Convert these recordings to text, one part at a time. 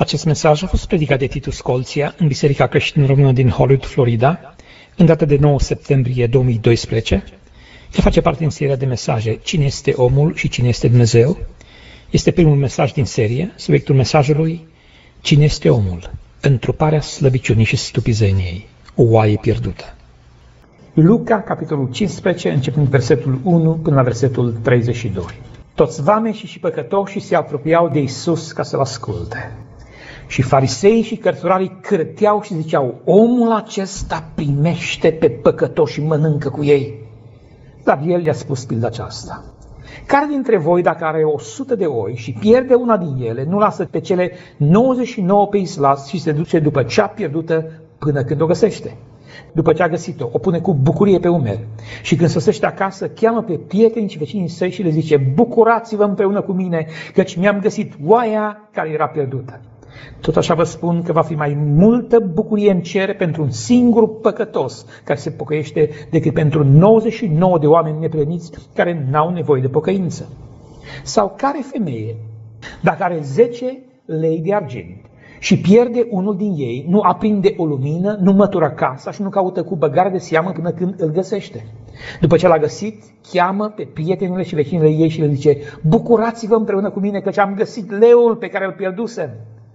Acest mesaj a fost predicat de Titus Colția în Biserica Creștin-Română din Hollywood, Florida, în data de 9 septembrie 2012. El face parte din seria de mesaje Cine este omul și cine este Dumnezeu? Este primul mesaj din serie, subiectul mesajului Cine este omul? Întruparea slăbiciunii și stupizeniei, o oaie pierdută. Luca, capitolul 15, începând versetul 1 până la versetul 32. Toți vameșii și păcătoșii se apropiau de Iisus ca să-L asculte. Și fariseii și cărturarii cârteau și ziceau, omul acesta primește pe păcătoși și mănâncă cu ei. Dar el le-a spus pilda aceasta. Care dintre voi, dacă are 100 de oi și pierde una din ele, nu lasă pe cele 99 pe islas și se duce după cea pierdută până când o găsește? După ce a găsit-o, o pune cu bucurie pe umeri și când sosește acasă, cheamă pe prietenii și vecinii săi și le zice, bucurați-vă împreună cu mine, căci mi-am găsit oaia care era pierdută. Tot așa vă spun că va fi mai multă bucurie în cer pentru un singur păcătos care se pocăiește decât pentru 99 de oameni nepreniți care n-au nevoie de pocăință. Sau care femeie, dacă are 10 lei de argint și pierde unul din ei, nu aprinde o lumină, nu mătură casa și nu caută cu băgare de seamă până când îl găsește? După ce l-a găsit, cheamă pe prietenile și vecinile ei și le zice, bucurați-vă împreună cu mine căci am găsit leul pe care îl pierdusem.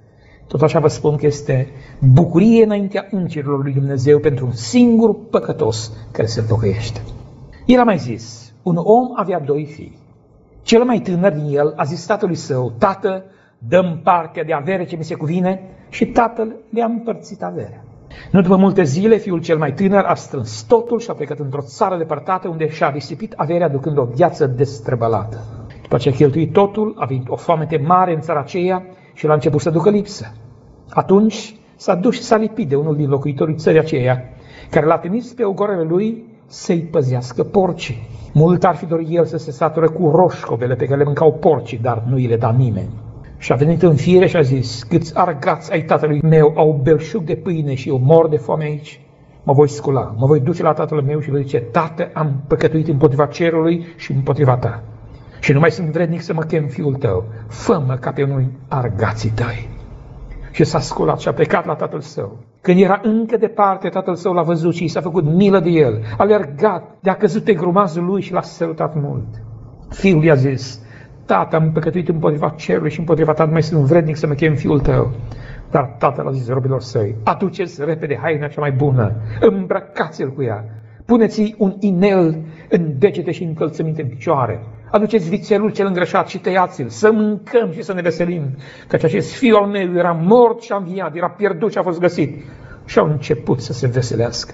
Tot așa vă spun că este bucurie înaintea îngerilor lui Dumnezeu pentru un singur păcătos care se pocăiește. El a mai zis, un om avea 2 fii. Cel mai tânăr din el a zis tatălui său, tată, dă-mi partea de avere ce mi se cuvine, și tatăl le-a împărțit averea. Nu după multe zile, fiul cel mai tânăr a strâns totul și a plecat într-o țară depărtată unde și-a risipit averea ducând o viață destrăbălată. După ce a cheltuit totul, a venit o foamete mare în țara aceea și l-a început să ducă lipsă. Atunci s-a dus și s-a lipit de unul din locuitorii țării aceea, care l-a trimis pe ogorele lui să-i păzească porcii. Mult ar fi dorit el să se satură cu roșcovele pe care le mâncau porcii, dar nu îi le da nimeni. Și a venit în fire și a zis, câți argați ai tatălui meu au belșug de pâine și eu mor de foame aici? Mă voi scula, mă voi duce la tatăl meu și voi zice, tată, am păcătuit împotriva cerului și împotriva ta. Și nu mai sunt vrednic să mă chem fiul tău, fă-mă ca pe unul argații tăi. Și s-a sculat și a plecat la tatăl său. Când era încă departe, tatăl său l-a văzut și i s-a făcut milă de el. A alergat, de-a căzut pe grumazul lui și l-a sărutat mult. Fiul i-a zis, tată, am păcătuit împotriva cerului și împotriva ta, nu mai sunt vrednic să mă chem fiul tău. Dar tatăl a zis robilor săi, aduceți repede haina cea mai bună, îmbrăcați-l cu ea, puneți-i un inel în degete și încălțăminte în picioare. Aduceți vițelul cel îngrășat și tăiați-l, să mâncăm și să ne veselim, căci acest fiu al meu era mort și a înviat, era pierdut și a fost găsit. Și au început să se veselească.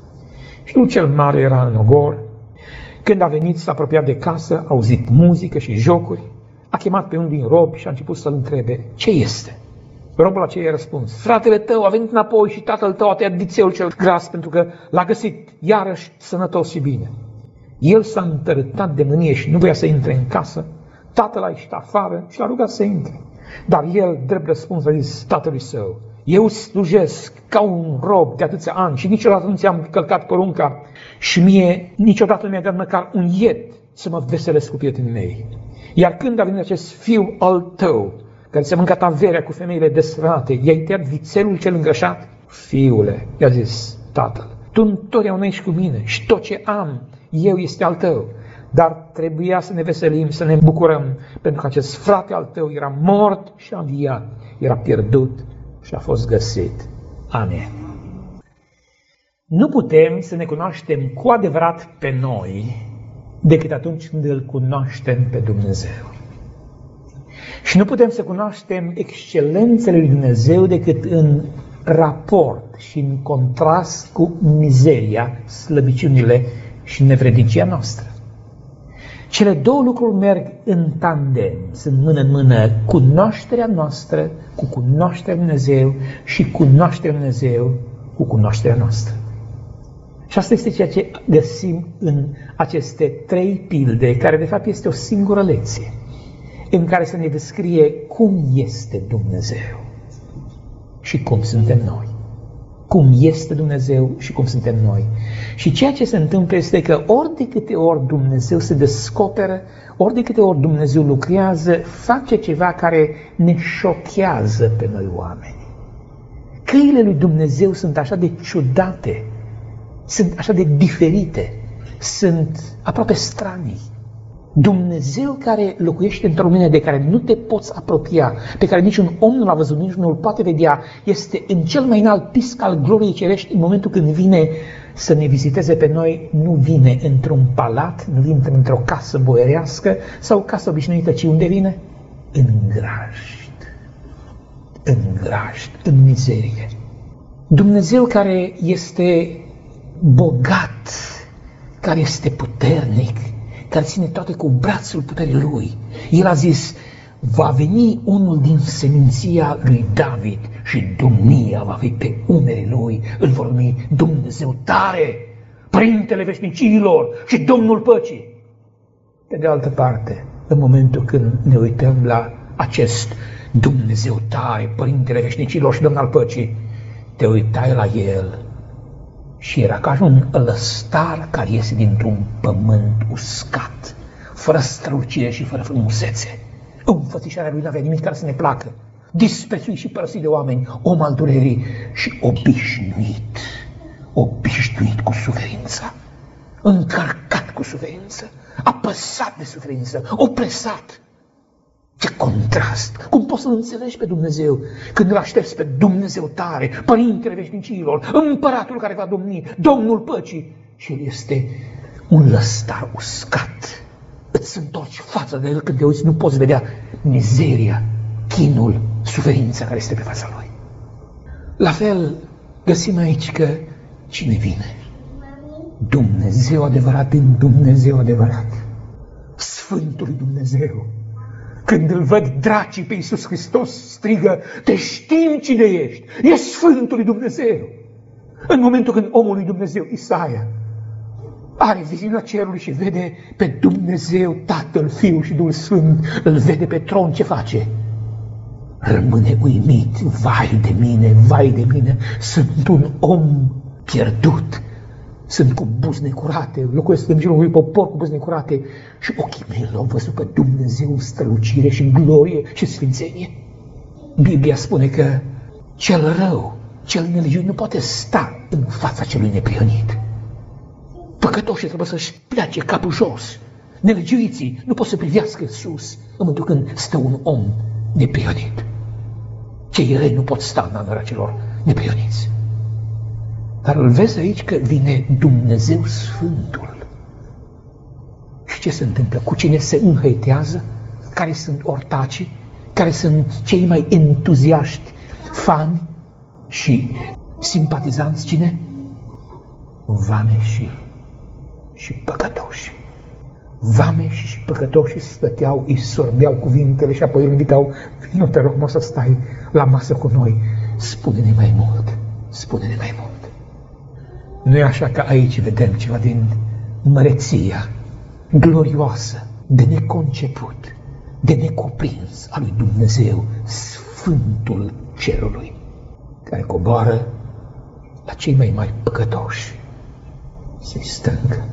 Fiul cel mare era în ogor. Când a venit, s-a apropiat de casă, a auzit muzică și jocuri, a chemat pe unul din robi și a început să-l întrebe, ce este? Robul aceea i-a răspuns, fratele tău a venit înapoi și tatăl tău a tăiat vițelul cel gras pentru că l-a găsit iarăși sănătos și bine. El s-a întărâtat de mânie și nu voia să intre în casă. Tatăl a ieșit afară și l-a rugat să intre. Dar el, drept răspuns, a zis tatălui său, eu slujesc ca un rob de atâția ani și niciodată nu ți-am călcat porunca și mie niciodată nu mi-a dat măcar un ied să mă veselesc cu prietenii mei. Iar când a venit acest fiu al tău, care ți-a mâncat averea cu femeile desfrânate, i-ai tăiat vițelul cel îngrășat? Fiule, i-a zis tatăl, tu întotdeauna ești cu mine și tot ce am eu este al tău, dar trebuia să ne veselim, să ne bucurăm, pentru că acest frate al tău era mort și a înviat, era pierdut și a fost găsit. Amen. Nu putem să ne cunoaștem cu adevărat pe noi decât atunci când îl cunoaștem pe Dumnezeu. Și nu putem să cunoaștem excelențele lui Dumnezeu decât în raport și în contrast cu mizeria, slăbiciunile și nevrednicia noastră. Cele două lucruri merg în tandem, sunt mână în mână, cunoașterea noastră cu cunoașterea lui Dumnezeu și cunoașterea lui Dumnezeu cu cunoașterea noastră. Și asta este ceea ce găsim în aceste 3 pilde, care de fapt este o singură lecție, în care să ne descrie cum este Dumnezeu și cum suntem noi. cum este Dumnezeu și cum suntem noi. Și ceea ce se întâmplă este că ori de câte ori Dumnezeu se descoperă, ori de câte ori Dumnezeu lucrează, face ceva care ne șochează pe noi oameni. Căile lui Dumnezeu sunt așa de ciudate, sunt așa de diferite, sunt aproape stranii. Dumnezeu care locuiește într-o lumină de care nu te poți apropia, pe care niciun om nu l-a văzut, nici nu îl poate vedea, este în cel mai înalt pisc al gloriei cerești în momentul când vine să ne viziteze pe noi, nu vine într-un palat, nu vine într-o casă boierească sau casă obișnuită, ci unde vine? În grajd, în mizerie. Dumnezeu care este bogat, care este puternic, care ține toate cu brațul puterii Lui. El a zis, va veni unul din seminția lui David și domnia va fi pe umerii Lui. Îl vor numi Dumnezeu tare, Părintele veșnicilor și Domnul păcii. Pe de altă parte, în momentul când ne uităm la acest Dumnezeu tare, Părintele veșnicilor și Domnul al păcii, te uitai la El și era ca un ălăstar care iese dintr-un pământ uscat, fără strălucire și fără frumusețe. Înfățișarea lui n-avea nimic care să ne placă. Disprețuit și părăsit de oameni, om al durerii și obișnuit cu suferința, încărcat cu suferință, apăsat de suferință, opresat. Ce contrast! Cum poți să-L înțelegi pe Dumnezeu când îl aștepți pe Dumnezeu tare, Părintele veșnicilor, Împăratul care va domni, Domnul păcii, și El este un lăstar uscat. Îți întorci fața de El când te uiți, nu poți vedea mizeria, chinul, suferința care este pe fața Lui. La fel găsim aici că cine vine? Dumnezeu adevărat din Dumnezeu adevărat, Sfântul lui Dumnezeu. Când îl văd dracii pe Iisus Hristos, strigă, te știm cine ești, e Sfântul lui Dumnezeu. În momentul când omul lui Dumnezeu, Isaia, are viziunea cerului și vede pe Dumnezeu, Tatăl, Fiul și Duhul Sfânt, îl vede pe tron, ce face? Rămâne uimit, vai de mine, sunt un om pierdut. Sunt cu buze curate, locuiesc în jurul unui popor cu buze curate și ochii mei l-au văzut pe Dumnezeu în strălucire și în glorie și sfințenie. Biblia spune că cel rău, cel nelegiuit nu poate sta în fața celui neprihănit. Păcătoșii trebuie să-și plece capul jos. Nelegiuiții nu pot să privească sus în momentul când stă un om neprihănit. Cei răi nu pot sta în anăra celor neprihăniți. Dar îl vezi aici că vine Dumnezeu Sfântul. Și ce se întâmplă? Cu cine se înhăitează? Care sunt ortacii? Care sunt cei mai entuziaști fani și simpatizanți? Cine? Vameșii și păcătoși. Vameșii și păcătoșii stăteau, îi sorbeau cuvintele și apoi îl invitau, nu te rog, mă, să stai la masă cu noi. Spune-ne mai mult, spune-ne mai mult. Nu e așa că aici vedem ceva din măreția glorioasă, de neconceput, de necuprins a lui Dumnezeu, Sfântul Cerului, care coboară la cei mai mari păcătoși să-i strângă.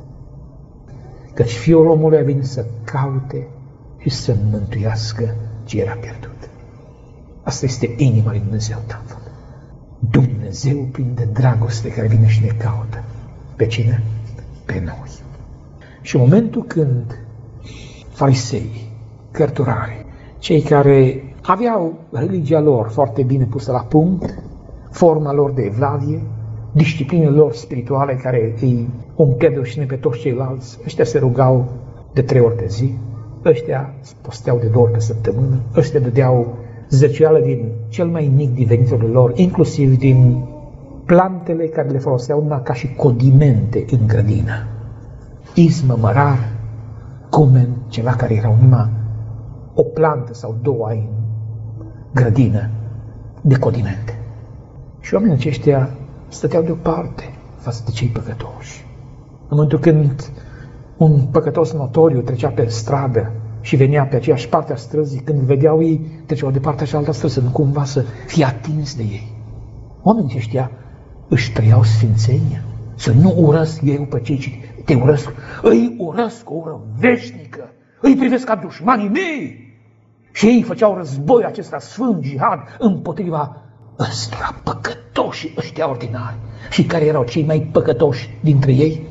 Căci Fiul omului a venit să caute și să mântuiască ce era pierdut. Asta este inima lui Dumnezeu Tatăl. Dumnezeu plin de dragoste care vine și ne caută. Pe cine? Pe noi. Și în momentul când farisei, cărturari, cei care aveau religia lor foarte bine pusă la punct, forma lor de evlavie, disciplinele lor spirituale care îi umpleau și pe toți ceilalți, ăștia se rugau de 3 ori pe zi, ăștia posteau de 2 ori pe săptămână, ăștia dădeau zăceală din cel mai mic din veniturile lor, inclusiv din plantele care le foloseau numai ca și condimente în grădină. Izmă, mărar, cumen, ceva care erau numai o plantă sau 2 în grădină de condimente. Și oamenii aceștia stăteau deoparte față de cei păcătoși. În momentul când un păcătos notoriu trecea pe stradă și venea pe aceeași parte a străzii, când vedeau ei, treceau de partea cealaltă a străzii, nu cumva să fie atins de ei. Oamenii aceștia își trăiau sfințenia, să nu urăsc eu pe cei ce te urăsc, îi urăsc cu o ură veșnică, îi privesc ca dușmanii mei. Și ei făceau război acesta sfânt, jihad, împotriva ăstora păcătoși, ăștia ordinari. Și care erau cei mai păcătoși dintre ei?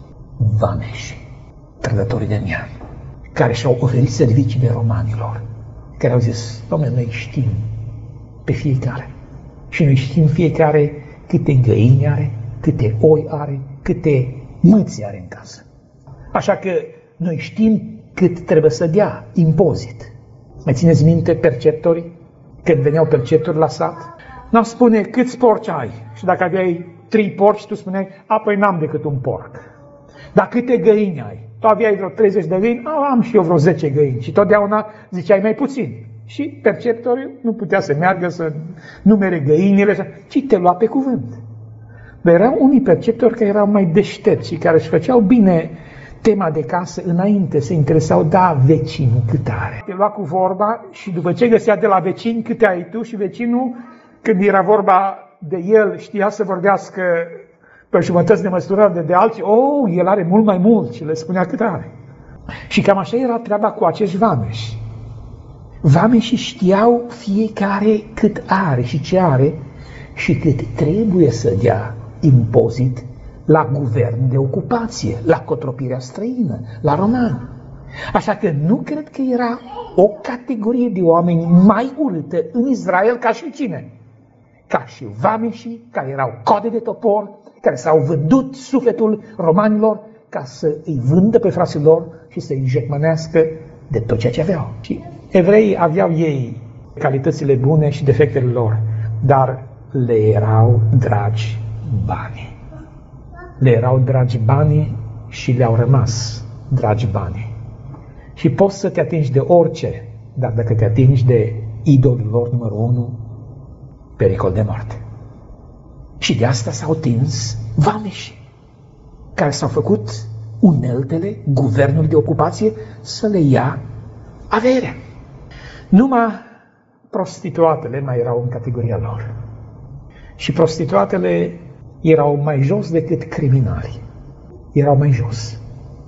Vameși, trădătorii de neam, care și-au oferit serviciile romanilor, care au zis, Doamne, noi știm pe fiecare și noi știm fiecare câte găini are, câte oi are, câte mâți are în casă. Așa că noi știm cât trebuie să dea impozit. Mai țineți minte perceptorii? Când veneau perceptori la sat, n-au spune câți porci ai. Și dacă aveai 3 porci, tu spuneai, apoi n-am decât un porc. Dar câte găini ai? Tu aveai vreo 30 de găini, am și eu vreo 10 găini. Și totdeauna ziceai mai puțin. Și perceptorul nu putea să meargă să numere găinile, ci te lua pe cuvânt. Dar erau unii perceptori care erau mai deștepți și care își făceau bine tema de casă înainte, se interesau, da, vecinul cât are. Te lua cu vorba și după ce găsea de la vecini câte ai tu și vecinul, când era vorba de el, știa să vorbească pe jumătăți de măsură de alții, el are mult mai mult și le spunea cât are. Și cam așa era treaba cu acești vameși. Vameșii știau fiecare cât are și ce are și cât trebuie să dea impozit la guvern de ocupație, la cotropirea străină, la romani. Așa că nu cred că era o categorie de oameni mai urâtă în Israel ca și cine? Ca și vameșii care erau code de topor, care s-au vândut sufletul romanilor ca să îi vândă pe frații lor și să îi jecmănească de tot ceea ce aveau. Și evreii aveau ei calitățile bune și defectele lor, dar le erau dragi banii. Le erau dragi banii și le-au rămas dragi banii. Și poți să te atingi de orice, dar dacă te atingi de idolul lor numărul 1, pericol de moarte. Și de asta s-au tins vameși, care s-au făcut uneltele guvernului de ocupație să le ia averea. Numai prostituatele mai erau în categoria lor. Și prostituatele erau mai jos decât criminali. Erau mai jos.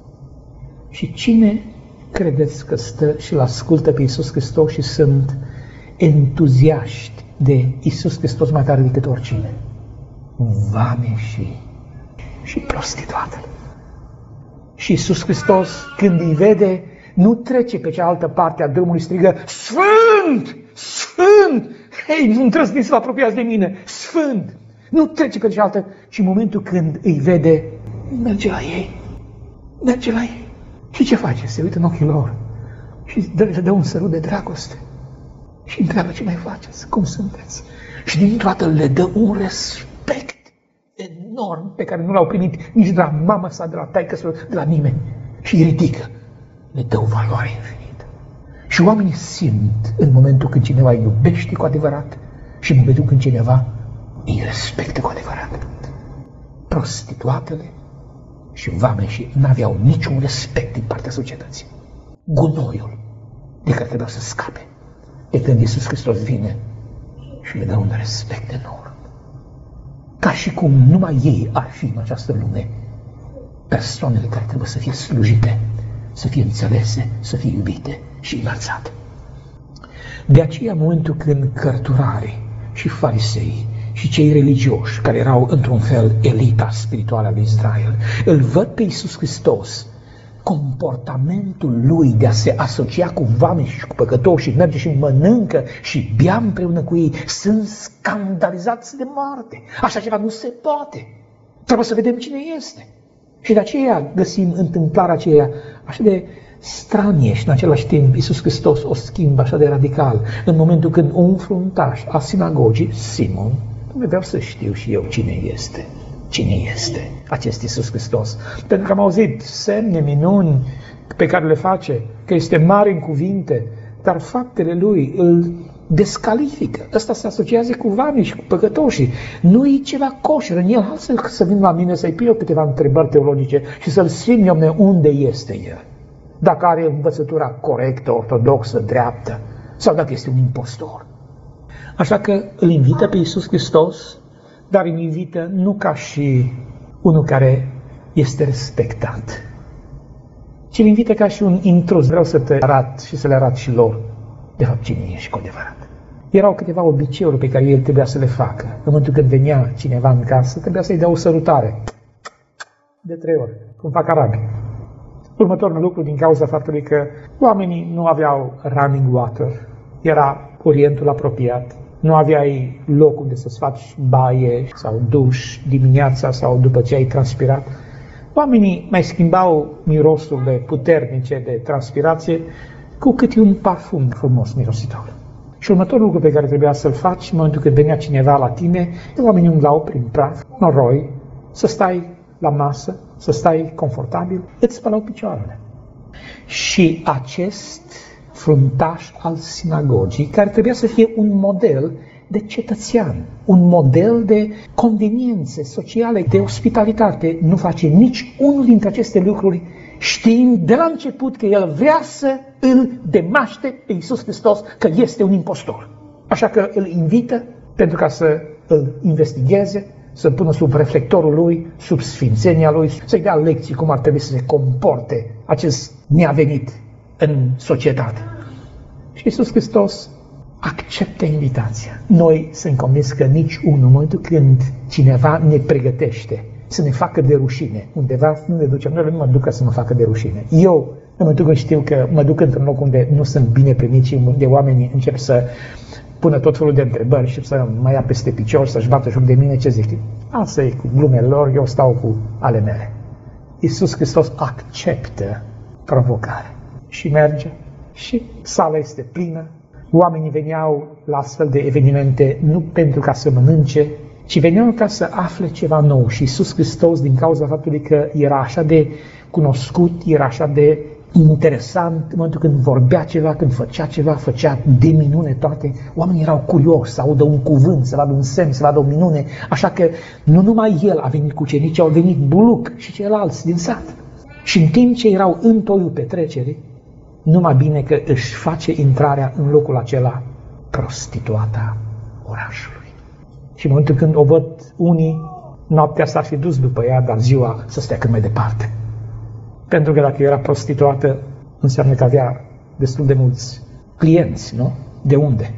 Și cine credeți că stă și-l ascultă pe Iisus Hristos și sunt entuziaști de Iisus Hristos mai tare decât oricine? Vameșii și prostituatele. Și Iisus Hristos, când îi vede, nu trece pe cealaltă parte a drumului, strigă, Sfânt! Sfânt! Hei, nu îndrăzniți să vă apropiați de mine! Sfânt! Nu trece pe cealaltă, și în momentul când îi vede, merge la ei. Merge la ei. Și ce face? Se uită în ochii lor și le dă un sărut de dragoste. Și întreabă, ce mai faceți? Cum sunteți? Și din toată le dă un respect enorm pe care nu l-au primit nici de la mama sa, de la taică-sa, de la nimeni. Și îi ridică. Le dă o valoare infinită. Și oamenii simt în momentul când cineva îi iubește cu adevărat și în momentul când cineva îi respectă cu adevărat. Prostituatele și vameșii n-aveau niciun respect din partea societății. Gunoiul de care trebuia să scape. De când Iisus Hristos vine și le dă un respect enorm. Ca și cum numai ei ar fi în această lume persoanele care trebuie să fie slujite, să fie înțelese, să fie iubite și înălțate. De aceea, în momentul când cărturarii și farisei și cei religioși, care erau într-un fel elita spirituală a lui Israel, îl văd pe Iisus Hristos, comportamentul lui de a se asocia cu vameși și cu păcătoși și merge și mănâncă și bea împreună cu ei, sunt scandalizați de moarte. Așa ceva nu se poate. Trebuie să vedem cine este. Și de aceea găsim întâmplarea aceea așa de stranie și în același timp Iisus Hristos o schimbă așa de radical. În momentul când un fruntaș a sinagogii, Simon, vreau să știu și eu cine este. Cine este acest Iisus Hristos? Pentru că am auzit semne, minuni pe care le face, că este mare în cuvinte, dar faptele lui îl descalifică. Ăsta se asociază cu vameși și cu păcătoșii. Nu e ceva coșer în el. Hai să vin la mine să-i pun eu câteva întrebări teologice și să-l sfim eu unde este el. Dacă are învățătura corectă, ortodoxă, dreaptă, sau dacă este un impostor. Așa că îl invită pe Iisus Hristos, dar îl invită nu ca și unul care este respectat, ci îl invită ca și un intrus. Vreau să te arăt și să le arăt și lor, de fapt, cine ești cu adevărat. Erau câteva obiceiuri pe care el trebuia să le facă. În momentul când venea cineva în casă, trebuia să-i dea o sărutare. De 3 ori, cum fac arabii. Următorul lucru, din cauza faptului că oamenii nu aveau running water, era Orientul apropiat, nu aveai loc unde să-ți faci baie sau duș dimineața sau după ce ai transpirat, oamenii mai schimbau mirosurile puternice de transpirație cu câte un parfum frumos mirositor. Și următorul lucru pe care trebuia să-l faci în momentul când venea cineva la tine, oamenii umblau prin praf, noroi, să stai la masă, să stai confortabil, îți spălau picioarele. Și acest fruntaș al sinagogii, care trebuia să fie un model de cetățean, un model de conveniențe sociale, de ospitalitate, nu face nici unul dintre aceste lucruri, știind de la început că el vrea să îl demaște pe Iisus Hristos că este un impostor. Așa că îl invită pentru ca să îl investigheze, să pună sub reflectorul lui, sub sfințenia lui, să-i dea lecții cum ar trebui să se comporte acest neavenit în societate. Și Iisus Hristos acceptă invitația. Noi suntem convins că nici unul, în momentul când cineva ne pregătește să ne facă de rușine, undeva nu ne ducem, noi nu mă duc să mă facă de rușine. Eu, în momentul când știu că mă duc într-un loc unde nu sunt bine primit și unde oamenii încep să pună tot felul de întrebări și să mă ia peste picior, să-și bată joc de mine, ce zic? Asta e cu glumele lor, eu stau cu ale mele. Iisus Hristos acceptă provocarea și merge și sala este plină. Oamenii veneau la astfel de evenimente nu pentru ca să mănânce, ci veneau ca să afle ceva nou. Și Iisus Hristos, din cauza faptului că era așa de cunoscut, era așa de interesant, în momentul când vorbea ceva, când făcea ceva, făcea de minune toate, oamenii erau curioși să audă un cuvânt, să vadă un semn, să vadă o minune, așa că nu numai el a venit cu ucenicii, au venit Buluc și ceilalți din sat. Și în timp ce erau în toiul petrecerii, numai bine că își face intrarea în locul acela prostituata orașului. Și în momentul când o văd unii, noaptea s-ar fi dus după ea, dar ziua să stea cât mai departe. Pentru că dacă era prostituată, înseamnă că avea destul de mulți clienți, nu? De unde?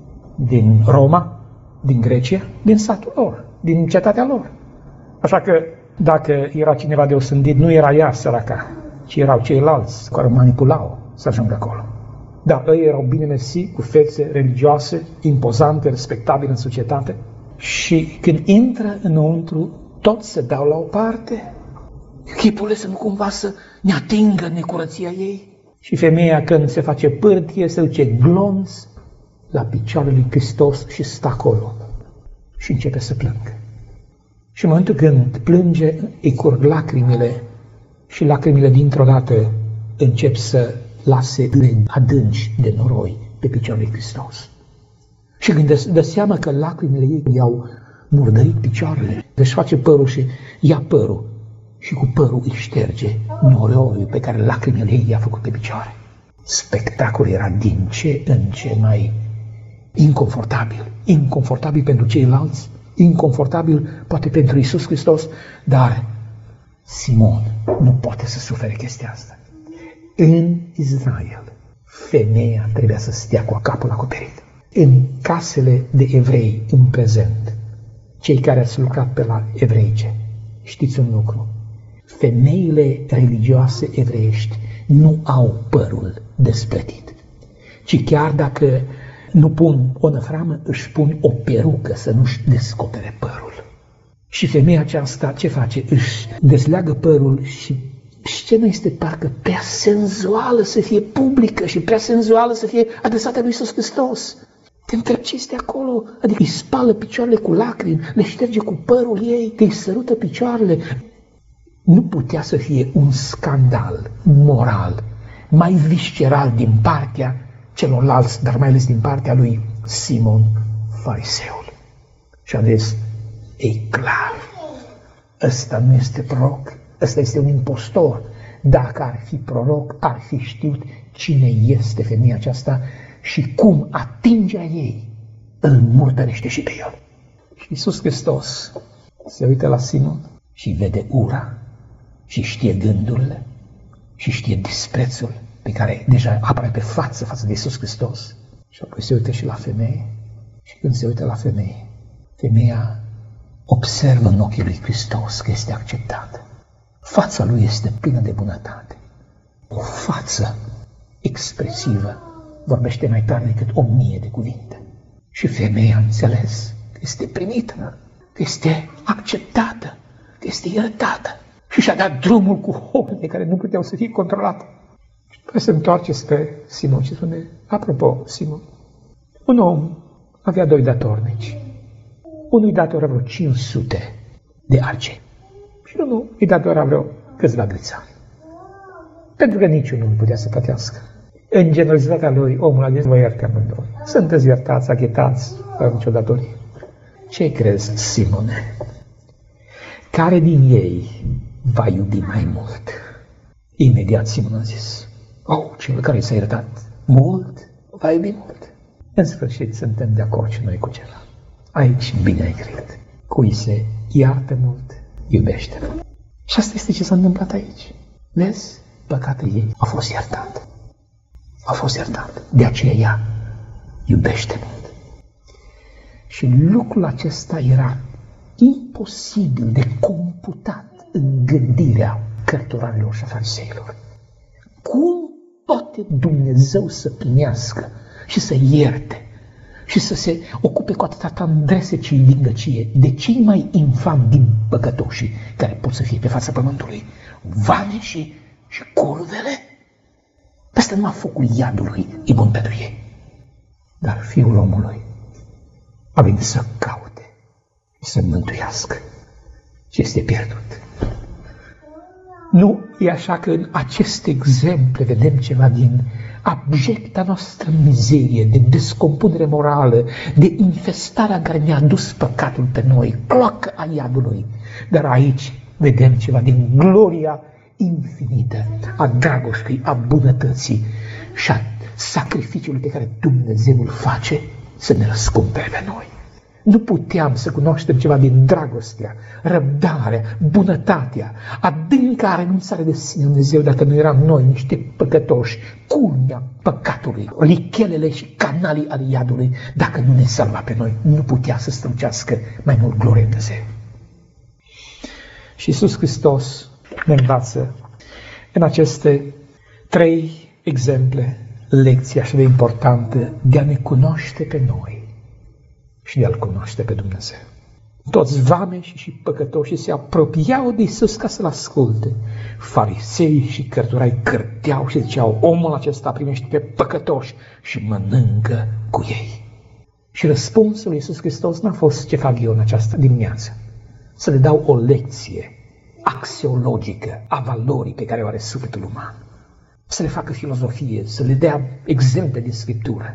Din Roma, din Grecia, din satul lor, din cetatea lor. Așa că dacă era cineva de osândit, nu era ea săraca, ci erau ceilalți care o manipulau să ajungă acolo. Da, ei erau bine mersi, cu fețe religioase, impozante, respectabile în societate. Și când intră înăuntru, toți se dau la o parte. Chipurile să nu cumva să ne atingă necurăția ei. Și femeia, când se face pârtie, se duce glonț la picioarele lui Hristos și stă acolo. Și începe să plângă. Și în momentul când plânge, îi curg lacrimile și lacrimile dintr-o dată încep să lase adânci de noroi pe picioarele lui Hristos. Și când dă seama că lacrimile ei i-au murdărit picioarele, își face părul și ia părul și cu părul îi șterge noroiul pe care lacrimile ei i-a făcut pe picioare. Spectacolul era din ce în ce mai inconfortabil. Inconfortabil pentru ceilalți, inconfortabil poate pentru Iisus Hristos, dar Simon nu poate să sufere chestia asta. În Israel, femeia trebuia să stea cu capul acoperit. În casele de evrei în prezent, cei care ați lucrat pe la evreice, știți un lucru, femeile religioase evreiești nu au părul despletit, ci chiar dacă nu pun o năframă, își pun o perucă să nu-și descopere părul. Și femeia aceasta ce face? Își desleagă părul și scena este parcă prea senzuală să fie publică și prea senzuală să fie adresată lui Iisus Hristos. Te întreb ce este acolo, adică îi spală picioarele cu lacrimi, le șterge cu părul ei, îi sărută picioarele. Nu putea să fie un scandal moral mai visceral din partea celorlalți, dar mai ales din partea lui Simon fariseul. Și a zis, e clar, ăsta nu este proroc, ăsta este un impostor. Dacă ar fi proroc, ar fi știut cine este femeia aceasta și cum atingerea ei îl murdărește și pe el. Și Iisus Hristos se uită la Simon și vede ura și știe gândurile și știe disprețul pe care deja apare pe față de Iisus Hristos. Și apoi se uită și la femeie. Și când se uită la femeie, femeia observă în ochii lui Hristos că este acceptată. Fața lui este plină de bunătate. O față expresivă vorbește mai tare decât 1000 de cuvinte. Și femeia a înțeles că este primită, că este acceptată, că este iertată. Și și-a dat drumul cu hohele care nu puteau să fie controlate. Și apoi se întoarce spre Simon și spune: apropo, Simon, un om avea 2 datornici. Unul îi datora vreo 500 de argini și unul îi datora vreo câțiva gâțani. Pentru că niciunul nu putea să plătească. În generozitatea lui, omul a zis: vă ierte amândoi. Sunteți iertați, achetați, fără nicio datorie. Ce crezi, Simone? Care din ei va iubi mai mult? Imediat Simon a zis: cel care s-a iertat mult, va iubi mult. În sfârșit, suntem de acord și noi cu celălalt. Aici bine ai crezut. Cui se iartă mult, iubește mult. Și asta este ce s-a întâmplat aici. Vezi? Păcatele ei au fost iertate. Au fost iertate. De aceea ea iubește mult. Și lucrul acesta era imposibil de computat în gândirea cărturarilor și a fariseilor. Cum poate Dumnezeu să primească și să ierte și să se ocupe cu atâta tandrese și vingăcie de cei mai infami din păcătoșii care pot să fie pe fața pământului? Vameșii și curvele? Peste numai focul iadului e bun pentru ei. Dar Fiul omului a venit să caute și să mântuiască ce este pierdut. Nu e așa că în aceste exemple vedem ceva din abjecta noastră mizerie, de descompunere morală, de infestarea care ne-a dus păcatul pe noi, cloacă a iadului. Dar aici vedem ceva din gloria infinită a dragostei, a bunătății și a sacrificiului pe care Dumnezeu îl face să ne răscumpere pe noi. Nu puteam să cunoaștem ceva din dragostea, răbdarea, bunătatea, adânca renunțare de sine Dumnezeu dacă nu eram noi niște păcătoși, culmea păcatului, lichelele și canalii ale iadului. Dacă nu ne salva pe noi, nu putea să strălucească mai mult gloria Dumnezeu. Și Iisus Hristos ne învață în aceste 3 exemple lecția așa de importantă de a ne cunoaște pe noi și de a-L cunoaște pe Dumnezeu. Toți vameșii și păcătoșii se apropiau de Iisus ca să-L asculte. Farisei și cărturarii cârteau și ziceau: omul acesta primește pe păcătoși și mănâncă cu ei. Și răspunsul lui Iisus Hristos n-a fost ce fac eu în această dimineață: să le dau o lecție axiologică a valorii pe care o are sufletul uman, să le facă filozofie, să le dea exemple din Scriptură.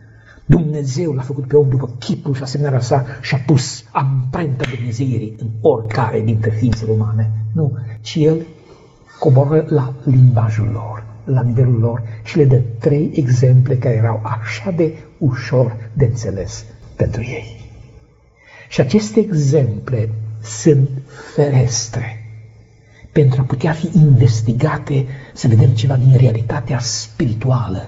Dumnezeu l-a făcut pe om după chipul și asemănarea sa și a pus amprenta Dumnezeirii în oricare dintre ființele umane. Nu, ci El coboră la limbajul lor, la nivelul lor și le dă 3 exemple care erau așa de ușor de înțeles pentru ei. Și aceste exemple sunt ferestre pentru a putea fi investigate, să vedem ceva din realitatea spirituală.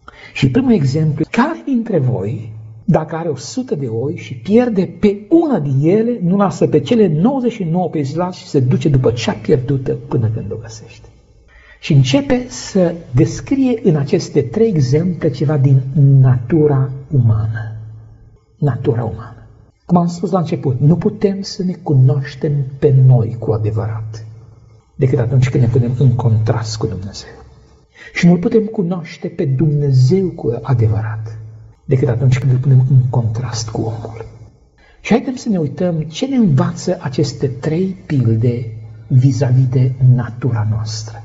Și primul exemplu: care dintre voi, dacă are 100 de oi și pierde pe una din ele, nu lasă pe cele 99 pe izlat și se duce după cea pierdută până când o găsește? Și începe să descrie în aceste 3 exemple ceva din natura umană. Natura umană. Cum am spus la început, nu putem să ne cunoaștem pe noi cu adevărat decât atunci când ne punem în contrast cu Dumnezeu. Și nu-L putem cunoaște pe Dumnezeu cu adevărat decât atunci când îl punem în contrast cu omul. Și haideți să ne uităm ce ne învață aceste 3 pilde vis-a-vis de natura noastră.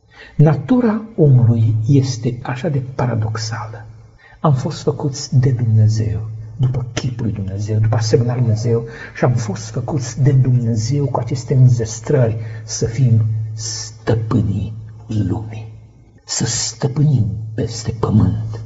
Natura omului este așa de paradoxală. Am fost făcuți de Dumnezeu, după chipul lui Dumnezeu, după asemănarea lui Dumnezeu, și am fost făcuți de Dumnezeu cu aceste înzestrări să fim stăpânii lumii, să stăpânim peste pământ,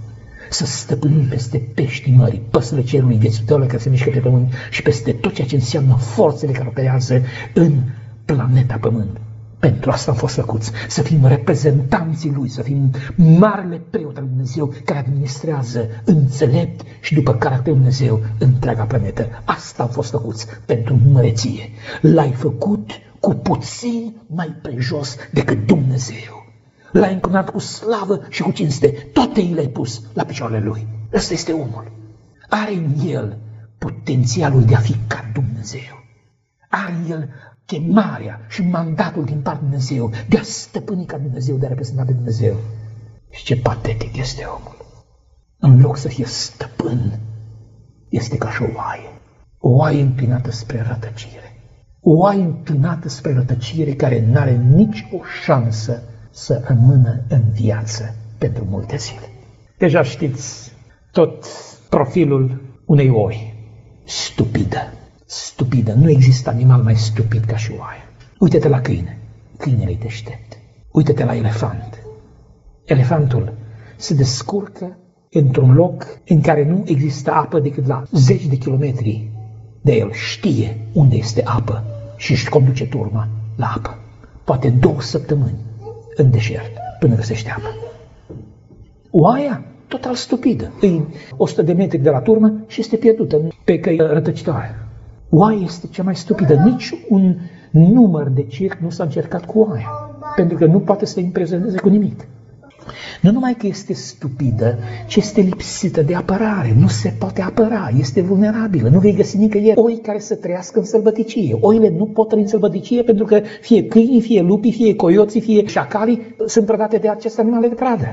să stăpânim peste peștii mării, păsările cerului, viețuitorile care se mișcă pe pământ și peste tot ceea ce înseamnă forțele care operează în planeta Pământ. Pentru asta am fost făcuți, să fim reprezentanții Lui, să fim marele preot al Dumnezeu care administrează înțelept și după caracterul Dumnezeu întreaga planetă. Asta am fost făcuți pentru măreție. L-ai făcut cu puțin mai prejos decât Dumnezeu. L-ai încunat cu slavă și cu cinste. Toate îi le-ai pus la picioarele Lui. Ăsta este omul. Are în el potențialul de a fi ca Dumnezeu. Are în el chemarea și mandatul din partea Dumnezeu de a stăpâni ca Dumnezeu, de a reprezenta pe Dumnezeu. Și ce patetic este omul. În loc să fie stăpân, este ca și o oaie. O oaie înclinată spre rătăcire. O oaie înclinată spre rătăcire care nu are nici o șansă să rămână în viață pentru multe zile. Deja știți tot profilul unei oi. Stupidă. Stupidă. Nu există animal mai stupid ca și oaia. Uite-te la câine. Câinele e deștept. Uite-te la elefant. Elefantul se descurcă într-un loc în care nu există apă decât la 10 de kilometri de el. Știe unde este apă și își conduce turma la apă. Poate 2 săptămâni în deșert până găsește apă. Oaia, total stupidă. E 100 de metri de la turmă și este pierdută pe căi rătăcitoare. Oaia este cea mai stupidă. Nici un număr de circ nu s-a încercat cu oaia, pentru că nu poate să se impresioneze cu nimic. Nu numai că este stupidă, ci este lipsită de apărare. Nu se poate apăra, este vulnerabilă. Nu vei găsi nicăieri oi care să trăiască în sălbăticie. Oile nu pot trăi în sălbăticie pentru că fie câinii, fie lupii, fie coioții, fie șacalii sunt prădate de aceste animale de pradă.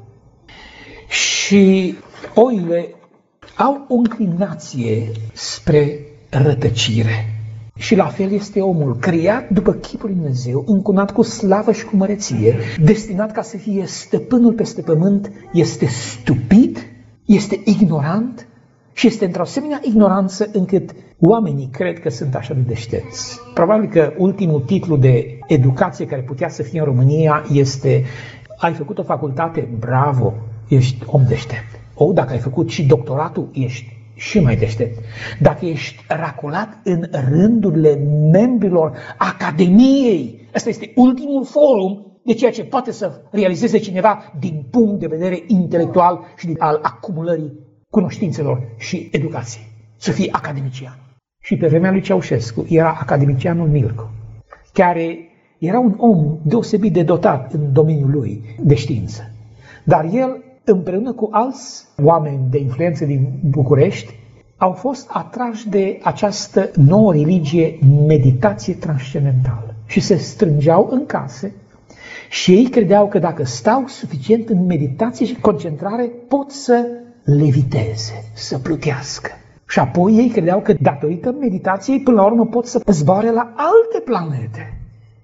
Și oile au o înclinație spre rătăcire. Și la fel este omul, creat după chipul lui Dumnezeu, încunat cu slavă și cu măreție, destinat ca să fie stăpânul peste pământ, este stupid, este ignorant și este într-o asemenea ignoranță încât oamenii cred că sunt așa de deștepți. Probabil că ultimul titlu de educație care putea să fie în România este: ai făcut o facultate, bravo, ești om deștept. Dacă ai făcut și doctoratul, ești și mai deștept. Dacă ești racolat în rândurile membrilor Academiei, ăsta este ultimul forum de ceea ce poate să realizeze cineva din punct de vedere intelectual și al acumulării cunoștințelor și educației. Să fie academician. Și pe vremea lui Ceaușescu era academicianul Milcu, care era un om deosebit de dotat în domeniul lui de știință. Dar el, împreună cu alți oameni de influență din București, au fost atrași de această nouă religie, meditație transcendentală. Și se strângeau în case și ei credeau că dacă stau suficient în meditație și concentrare, pot să leviteze, să plutească. Și apoi ei credeau că datorită meditației, până la urmă, pot să zboare la alte planete.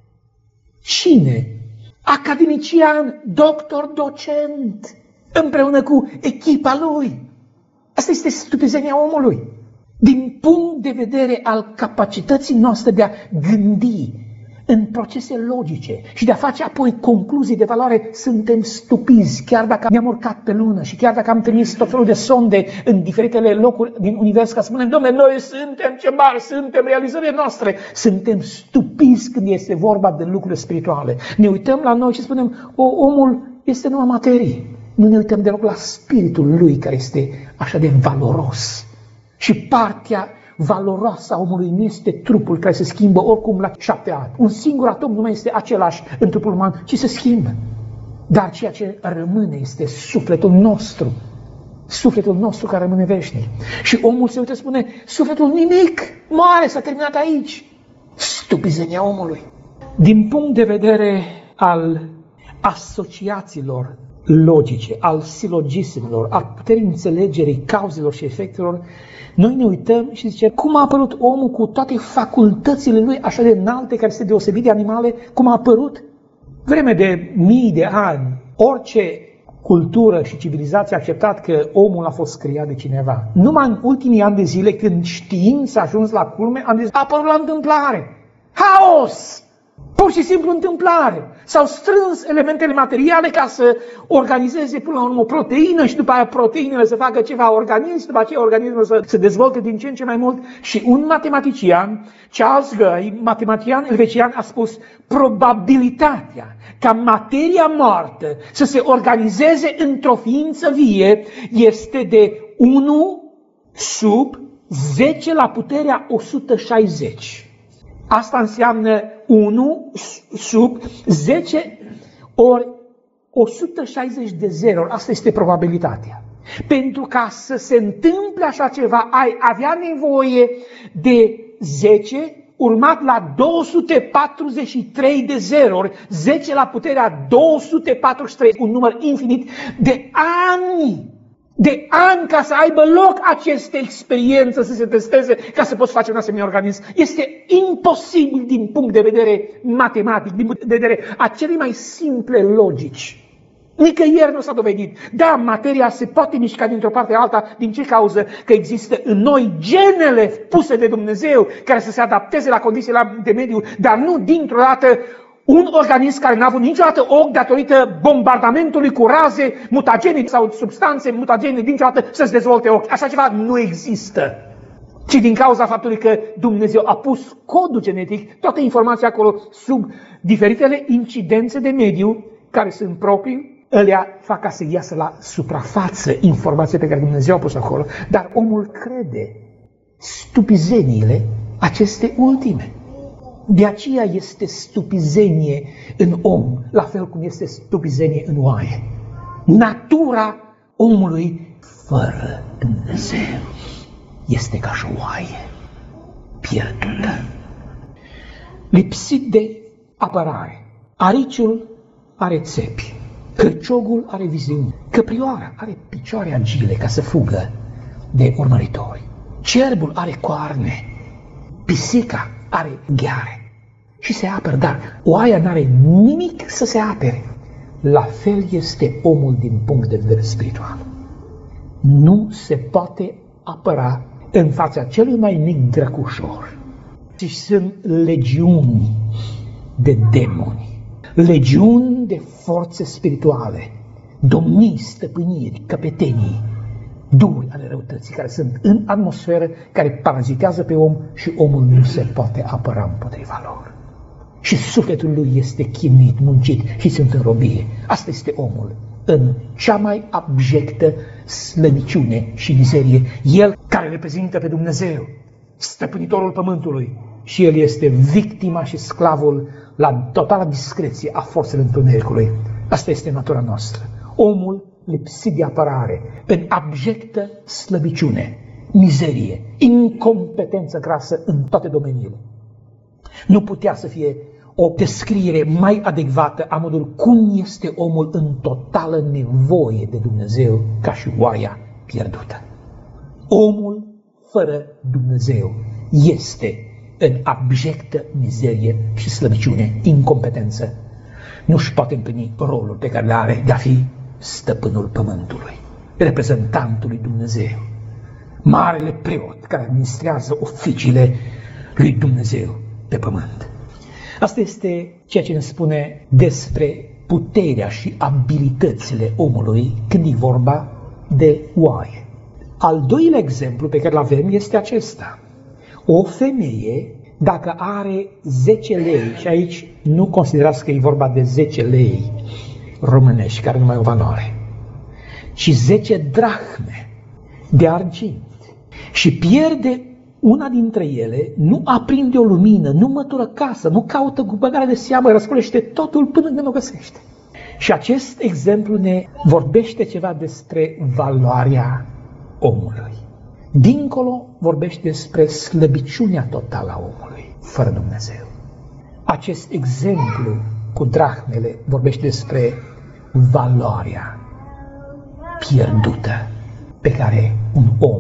Cine? Academician, doctor, docent, împreună cu echipa lui. Asta este stupizenia omului. Din punct de vedere al capacității noastre de a gândi în procese logice și de a face apoi concluzii de valoare, suntem stupizi, chiar dacă ne-am urcat pe lună și chiar dacă am trimis tot felul de sonde în diferitele locuri din univers ca să spunem: dom'le, noi suntem ce mari, suntem realizările noastre. Suntem stupizi când este vorba de lucruri spirituale. Ne uităm la noi și spunem: omul este numai materie. Nu ne uităm deloc la spiritul lui care este așa de valoros. Și partea valoroasă a omului nu este trupul care se schimbă oricum la 7 ani. Un singur atom nu mai este același în trupul uman, ci se schimbă. Dar ceea ce rămâne este sufletul nostru. Sufletul nostru care rămâne veșnic. Și omul se uită și spune: sufletul nimic, moare, s-a terminat aici. Stupizenia omului. Din punct de vedere al asociațiilor logice, al silogismelor, al puterii înțelegerii cauzelor și efectelor, noi ne uităm și zicem: cum a apărut omul cu toate facultățile lui așa de înalte, care este deosebit de animale, cum a apărut? Vreme de mii de ani, orice cultură și civilizație a acceptat că omul a fost creat de cineva. Numai în ultimii ani de zile, când știința a ajuns la culme, am zis: a apărut la întâmplare. Haos! Pur și simplu întâmplare. S-au strâns elementele materiale ca să organizeze până la urmă o proteină și după aia proteinele să facă ceva organism, după aceea organismul să se dezvolte din ce în ce mai mult. Și un matematician, Charles Guy, matematician elvețian, a spus probabilitatea ca materia moartă să se organizeze într-o ființă vie este de 1 sub 10 la puterea 160. Asta înseamnă 1 sub 10 ori 160 de zerouri. Asta este probabilitatea. Pentru ca să se întâmple așa ceva, ai avea nevoie de 10 urmat la 243 de zerouri, 10 la puterea 243, un număr infinit de ani. De ani ca să aibă loc aceste experiențe, să se testeze, ca să poți face un asemenea organism. Este imposibil din punct de vedere matematic, din punct de vedere a celei mai simple logici. Nicăieri nu s-a dovedit. Da, materia se poate mișca dintr-o parte alta, din ce cauză? Că există în noi genele puse de Dumnezeu care să se adapteze la condițiile de mediu, dar nu dintr-o dată un organism care n-a avut niciodată ochi datorită bombardamentului cu raze mutagene sau substanțe mutagene dintr-o dată să-ți dezvolte ochi. Așa ceva nu există. Ci din cauza faptului că Dumnezeu a pus codul genetic, toată informația acolo, sub diferitele incidențe de mediu care sunt proprii, ălea fac ca să iasă la suprafață informația pe care Dumnezeu a pus acolo, dar omul crede stupizeniile aceste ultime. De aceea este stupizenie în om, la fel cum este stupizenie în oaie. Natura omului fără Dumnezeu este ca și o oaie pierdută, lipsit de apărare. Ariciul are țepi, cărciogul are viziune, căprioara are picioare agile ca să fugă de urmăritori, cerbul are coarne, pisica are gheare și se apără, dar oaia n-are nimic să se apere. La fel este omul din punct de vedere spiritual. Nu se poate apăra în fața celui mai mic drăcușor. Și sunt legiuni de demoni, legiuni de forțe spirituale, domnii, stăpâniri, căpetenii, duhuri ale răutății care sunt în atmosferă, care parazitează pe om și omul nu se poate apăra împotriva lor. Și sufletul lui este chinuit, muncit și sunt în robie. Asta este omul, în cea mai abjectă slăbiciune și mizerie. El care reprezintă pe Dumnezeu, stăpânitorul pământului, și el este victima și sclavul la totală discreție a forțelor întunericului. Asta este natura noastră. Omul lipsit de apărare, în abjectă slăbiciune, mizerie, incompetență grasă în toate domeniile. Nu putea să fie o descriere mai adecvată a modului cum este omul în totală nevoie de Dumnezeu ca și oaia pierdută. Omul fără Dumnezeu este în abjectă mizerie și slăbiciune, incompetență. Nu-și poate împlini rolul pe care le are de a fi stăpânul pământului, reprezentantul lui Dumnezeu, marele preot care administrează oficiile lui Dumnezeu pe pământ. Asta este ceea ce ne spune despre puterea și abilitățile omului când e vorba de oaie. Al doilea exemplu pe care îl avem este acesta. O femeie, dacă are 10 lei, și aici nu considerați că e vorba de 10 lei românești care nu mai au valoare, ci 10 drahme de argint, și pierde una dintre ele, nu aprinde o lumină, nu mătură casă, nu caută cu băgare de seamă, răscolește totul până când o găsește. Și acest exemplu ne vorbește ceva despre valoarea omului. Dincolo vorbește despre slăbiciunea totală a omului, fără Dumnezeu. Acest exemplu cu drahmele vorbește despre valoarea pierdută pe care un om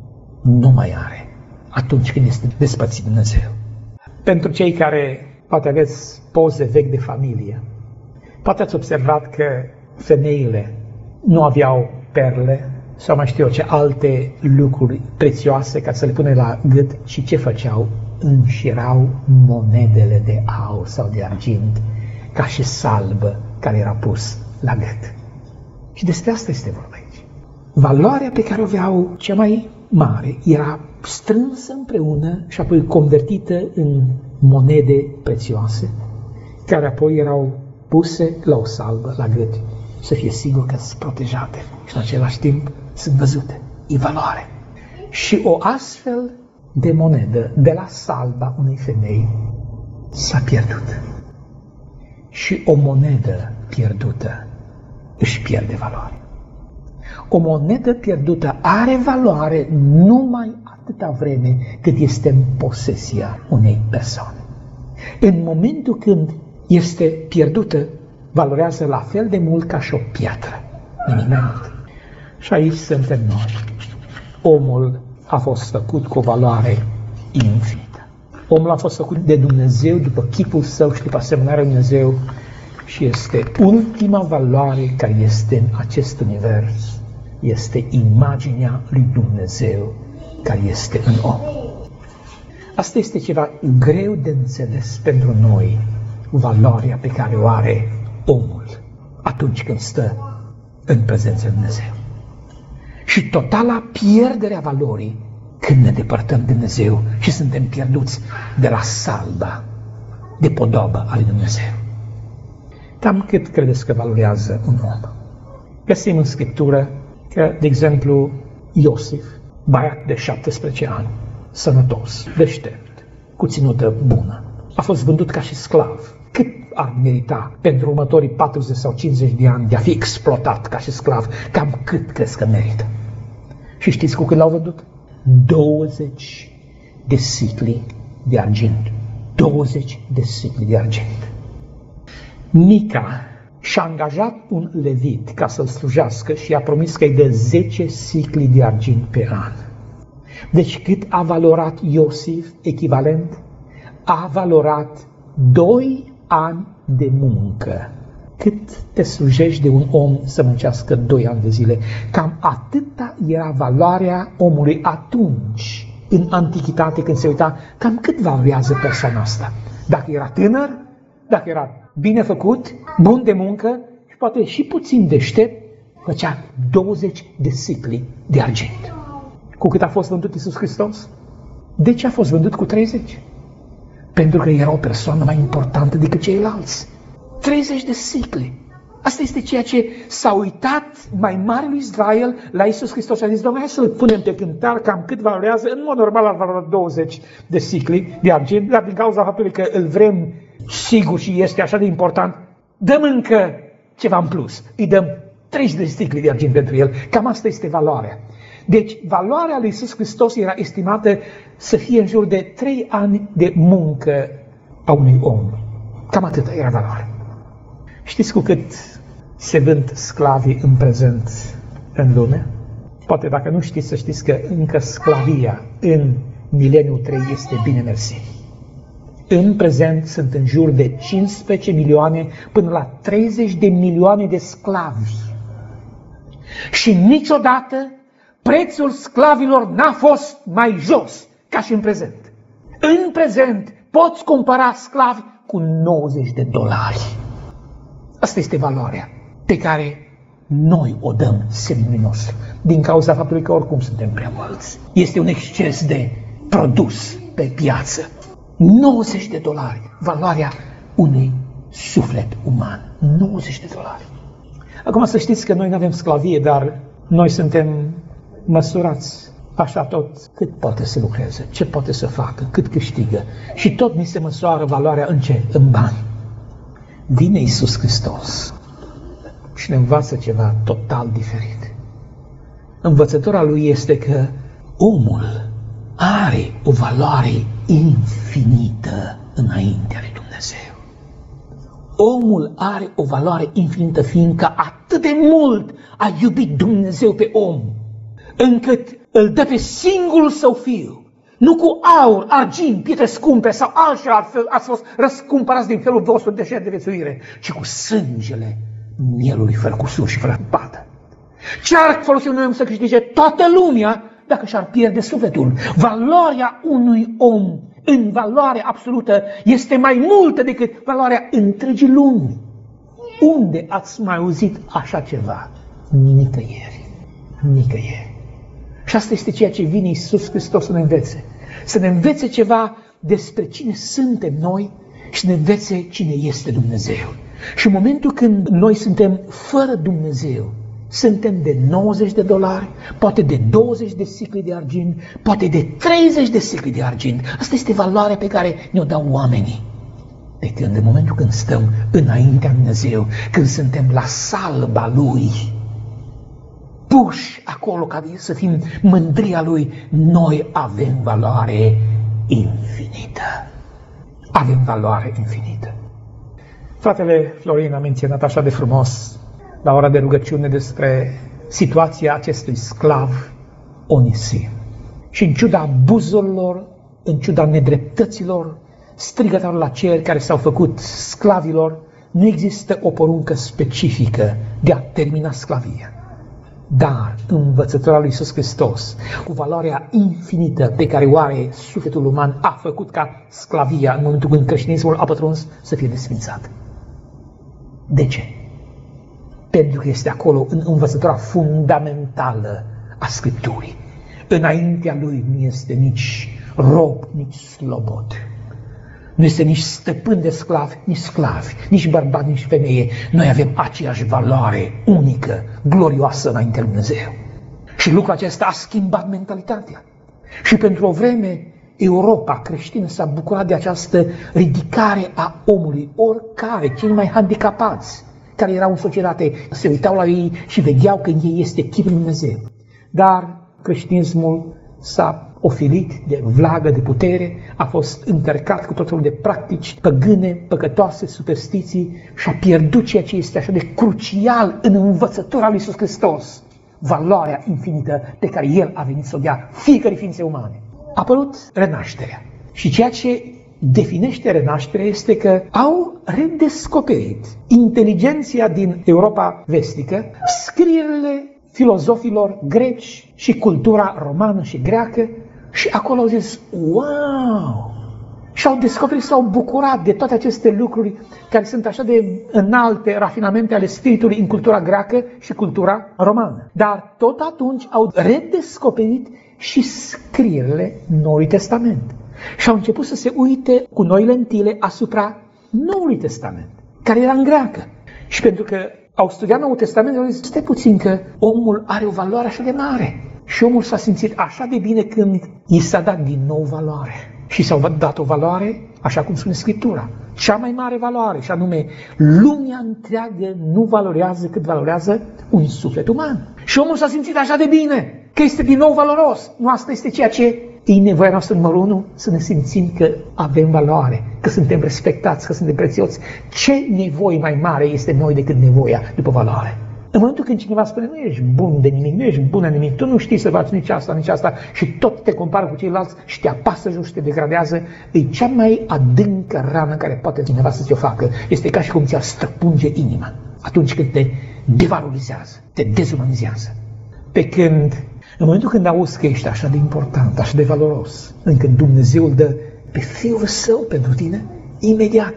nu mai are atunci când este despărțit de Dumnezeu. Pentru cei care poate aveți poze vechi de familie, poate ați observat că femeile nu aveau perle sau mai știu eu ce alte lucruri prețioase ca să le pune la gât, și ce făceau? înșirau monedele de aur sau de argint, ca și salbă care era pus la gât. Și despre asta este vorba aici. Valoarea pe care o aveau cea mai mare era strânsă împreună și apoi convertită în monede prețioase, care apoi erau puse la o salbă, la gât, să fie sigur că sunt protejate și în același timp sunt văzute. E valoare. Și o astfel de monedă de la salba unei femei s-a pierdut. Și o monedă pierdută își pierde valoare. O monedă pierdută are valoare numai atâta vreme cât este în posesia unei persoane. În momentul când este pierdută, valorează la fel de mult ca și o piatră, nimic mai mult. Și aici suntem noi. Omul a fost făcut cu o valoare infinită. Omul a fost făcut de Dumnezeu după chipul său și după asemănarea lui Dumnezeu și este ultima valoare care este în acest univers. Este imaginea lui Dumnezeu care este în om. Asta este ceva greu de înțeles pentru noi, valoarea pe care o are omul atunci când stă în prezența lui Dumnezeu. Și totala pierderea valorii când ne depărtăm de Dumnezeu și suntem pierduți de la salba de podobă a lui Dumnezeu. Cam cât credeți că valorează un om? Găsim în Scriptură că, de exemplu, Iosif, băiat de 17 ani, sănătos, deștept, cu ținută bună, a fost vândut ca și sclav. Cât ar merita pentru următorii 40 sau 50 de ani de a fi exploatat ca și sclav? Cam cât crezi că merită? Și știți cu cât l-au vândut? 20 de sicli de argint. 20 de sicli de argint. Mica și-a angajat un levit ca să-l slujească și i-a promis că îi dă 10 sicli de argint pe an. Deci cât a valorat Iosif echivalent? A valorat 2 ani de muncă. Cât te slujești de un om să muncească 2 ani de zile? Cam atâta era valoarea omului atunci, în antichitate, când se uita cam cât valorează persoana asta. Dacă era tânăr, dacă era bine făcut, bun de muncă și poate și puțin deștept, făcea 20 de sicli de argint. Cu cât a fost vândut Iisus Hristos? De ce a fost vândut cu 30? Pentru că era o persoană mai importantă decât ceilalți. 30 de sicli. Asta este ceea ce s-a uitat mai mare lui Israel la Iisus Hristos și a zis: Doamne, hai să-l punem pe cântar cam cât valorează. În mod normal ar valora 20 de sicli de argint, dar din cauza faptului că îl vrem sigur și este așa de important, dăm încă ceva în plus. Îi dăm 30 de sicli de argint pentru el. Cam asta este valoarea. Deci, valoarea lui Iisus Hristos era estimată să fie în jur de 3 ani de muncă a unui om. Cam atâta era valoarea. Știți cu cât se vând sclavii în prezent în lume? Poate dacă nu știți, să știți că încă sclavia în mileniul 3 este bine mersi. În prezent sunt în jur de 15 milioane până la 30 de milioane de sclavi. Și niciodată prețul sclavilor n-a fost mai jos ca și în prezent. În prezent poți cumpăra sclavi cu $90. Asta este valoarea pe care noi o dăm semnului nostru, din cauza faptului că oricum suntem prea mulți. Este un exces de produs pe piață. $90, valoarea unui suflet uman. $90. Acum să știți că noi nu avem sclavie, dar noi suntem măsurați așa tot cât poate să lucreze, ce poate să facă, cât câștigă. Și tot ni se măsoară valoarea în ce? În bani. Vine Iisus Hristos și ne învață ceva total diferit. Învățătura lui este că omul are o valoare infinită înaintea lui Dumnezeu. Omul are o valoare infinită, fiindcă atât de mult a iubit Dumnezeu pe om, încât îl dă pe singurul său fiu. Nu cu aur, argint, pietre scumpe sau altfel ați fost răscumpărați din felul vostru de viețuire, ci cu sângele mielului fără cusur și fără padă. Ce-ar folosi un om să câștige toată lumea dacă și-ar pierde sufletul? Valoarea unui om în valoare absolută este mai multă decât valoarea întregii lumi. Unde ați mai auzit așa ceva? Nicăieri. Nicăieri. Și asta este ceea ce vine Iisus Hristos să ne învețe. Să ne învețe ceva despre cine suntem noi și să ne învețe cine este Dumnezeu. Și în momentul când noi suntem fără Dumnezeu, suntem de $90, poate de 20 de sicli de argint, poate de 30 de sicli de argint. Asta este valoarea pe care ne-o dau oamenii. De când, în momentul când stăm înaintea lui Dumnezeu, când suntem la salba Lui, puși acolo ca să fim mândria Lui, noi avem valoare infinită. Avem valoare infinită. Fratele Florin a menționat așa de frumos la ora de rugăciune despre situația acestui sclav Onisim. Și în ciuda abuzurilor, în ciuda nedreptăților, strigător la cer care s-au făcut sclavilor, nu există o poruncă specifică de a termina sclavia. Dar învățătura lui Iisus Hristos, cu valoarea infinită pe care o are sufletul uman, a făcut ca sclavia, în momentul când creștinismul a pătruns, să fie desfințat. De ce? Pentru că este acolo în învățătura fundamentală a Scripturii. Înaintea lui nu este nici rob, nici slobod. Nu este nici stăpân de sclavi, nici sclavi, nici bărbat, nici femeie. Noi avem aceeași valoare unică, glorioasă înaintea lui Dumnezeu. Și lucrul acesta a schimbat mentalitatea. Și pentru o vreme, Europa creștină s-a bucurat de această ridicare a omului, oricare, cei mai handicapați, care erau în societate, se uitau la ei și vedeau că în ei este chipul lui Dumnezeu. Dar creștinismul s-a ofilit de vlagă, de putere, a fost încărcat cu tot felul de practici păgâne, păcătoase, superstiții și a pierdut ceea ce este așa de crucial în învățătura lui Iisus Hristos, valoarea infinită pe care El a venit să o dea fiecare ființe umane. A apărut renașterea. Și ceea ce definește renașterea este că au redescoperit inteligenția din Europa vestică, scrierile filozofilor greci și cultura romană și greacă și acolo au zis, wow! Și au descoperit, s-au bucurat de toate aceste lucruri care sunt așa de înalte rafinamente ale spiritului în cultura greacă și cultura romană. Dar tot atunci au redescoperit și scrierile Noului Testament. Și au început să se uite cu noi lentile asupra Noului Testament, care era în greacă. Și pentru că au studiat Noul Testament, au zis, stai puțin că omul are o valoare așa de mare. Și omul s-a simțit așa de bine când i s-a dat din nou valoare. Și s-a dat o valoare, așa cum spune Scriptura, cea mai mare valoare, și anume, lumea întreagă nu valorează cât valorează un suflet uman. Și omul s-a simțit așa de bine, că este din nou valoros. Nu, asta este ceea ce e nevoia noastră numărul 1, să ne simțim că avem valoare, că suntem respectați, că suntem prețioși. Ce nevoie mai mare este noi decât nevoia după valoare? În momentul când cineva spune, nu ești bun de nimic, nu ești bun de nimic, tu nu știi să faci nici asta și tot te compară cu ceilalți și te apasă jos și te degradează, e cea mai adâncă rană care poate cineva să ți-o facă. Este ca și cum ți-ar străpunge inima atunci când te devalorizează, te dezumanizează. Pe când, în momentul când auzi că ești așa de important, așa de valoros, încât Dumnezeu îl dă pe Fiul Său pentru tine, imediat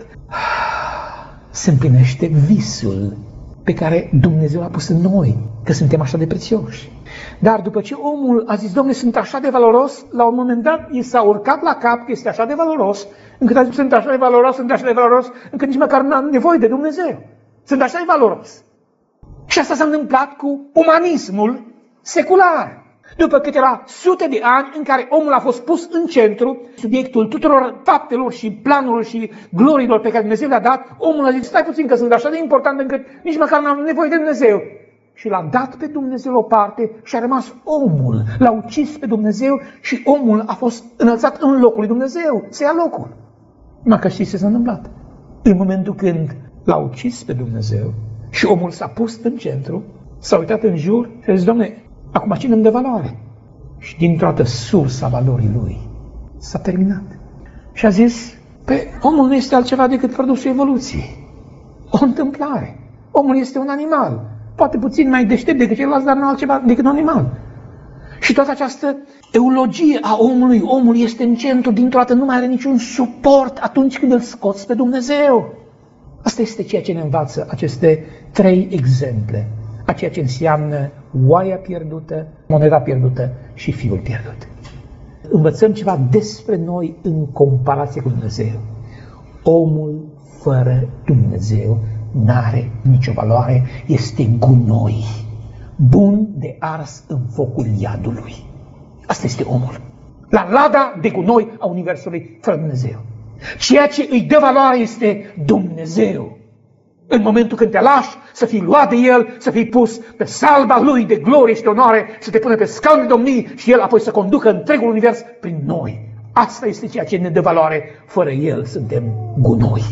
se împlinește visul pe care Dumnezeu l-a pus în noi, că suntem așa de prețioși. Dar după ce omul a zis, Dom'le, sunt așa de valoros, la un moment dat i s-a urcat la cap că este așa de valoros, încât a zis, sunt așa de valoros, încât nici măcar n-am nevoie de Dumnezeu. Sunt așa de valoros. Și asta s-a întâmplat cu umanismul secular. După câteva sute de ani în care omul a fost pus în centru, subiectul tuturor faptelor și planurilor și gloriilor pe care Dumnezeu le-a dat, omul a zis, stai puțin că sunt așa de important încât nici măcar n-am nevoie de Dumnezeu. Și l-a dat pe Dumnezeu la o parte și a rămas omul. L-a ucis pe Dumnezeu și omul a fost înălțat în locul lui Dumnezeu, să ia locul. Numai că știți ce s-a întâmplat? În momentul când l-a ucis pe Dumnezeu și omul s-a pus în centru, s-a uitat în jur și a zis, Doamne, acum cine îmi dă valoare? Și dintr-o dată sursa valorii lui s-a terminat. Și a zis, omul nu este altceva decât produsul evoluției. O întâmplare. Omul este un animal. Poate puțin mai deștept decât ceilalți, dar nu altceva decât un animal. Și toată această eulogie a omului, omul este în centru, dintr-o dată nu mai are niciun suport atunci când îl scoți pe Dumnezeu. Asta este ceea ce ne învață aceste 3 exemple, a ceea ce înseamnă oaia pierdută, moneda pierdută și fiul pierdut. Învățăm ceva despre noi în comparație cu Dumnezeu. Omul fără Dumnezeu n-are nicio valoare, este gunoi, bun de ars în focul iadului. Asta este omul. La lada de gunoi a Universului fără Dumnezeu. Ceea ce îi dă valoare este Dumnezeu. În momentul când te lași să fii luat de El, să fii pus pe salba Lui de glorie și de onoare, să te pune pe scaun de domnii și El apoi să conducă întregul univers prin noi. Asta este ceea ce ne dă valoare. Fără El suntem gunoi.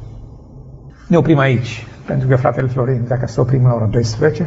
Ne oprim aici, pentru că fratele Florin, dacă să oprim la ora 12,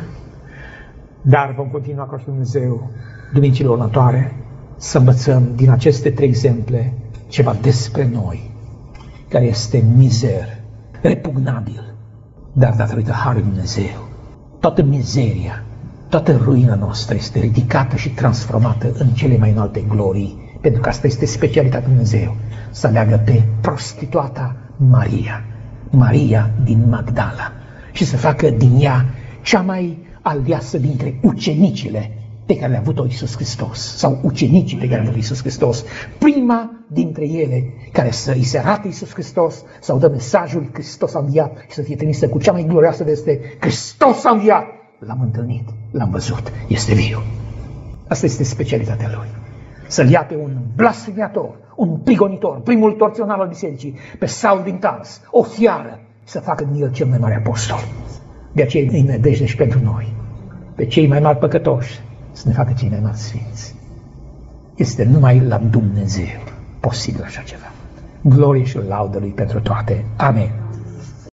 dar vom continua cu Dumnezeu duminicile următoare să învățăm din aceste 3 exemple ceva despre noi, care este mizer, repugnabil, dar datorită Harului Dumnezeu, toată mizeria, toată ruina noastră este ridicată și transformată în cele mai înalte glorii, pentru că asta este specialitatea Dumnezeu, să aleagă pe prostituata Maria, Maria din Magdala, și să facă din ea cea mai aleasă dintre ucenicile pe care le-a avut-o Iisus Hristos, sau ucenicii pe care le-a avut Iisus Hristos, prima dintre ele care să îi se arate Iisus Hristos, sau dă mesajul Hristos a înviat și să fie trimisă cu cea mai glorioasă veste, Hristos a înviat. L-am întâlnit, l-am văzut, este viu. Asta este specialitatea lui. Să-l ia pe un blasfemiator, un prigonitor, primul torționar al bisericii, pe Saul din Tars, o fiară, să facă din el cel mai mare apostol. De aceea îi nădejde și pentru noi, pe cei mai mari păcătoși, să ne facă cei mai mari sfinți. Este numai la Dumnezeu posibil așa ceva. Glorie și laudă Lui pentru toate. Amen.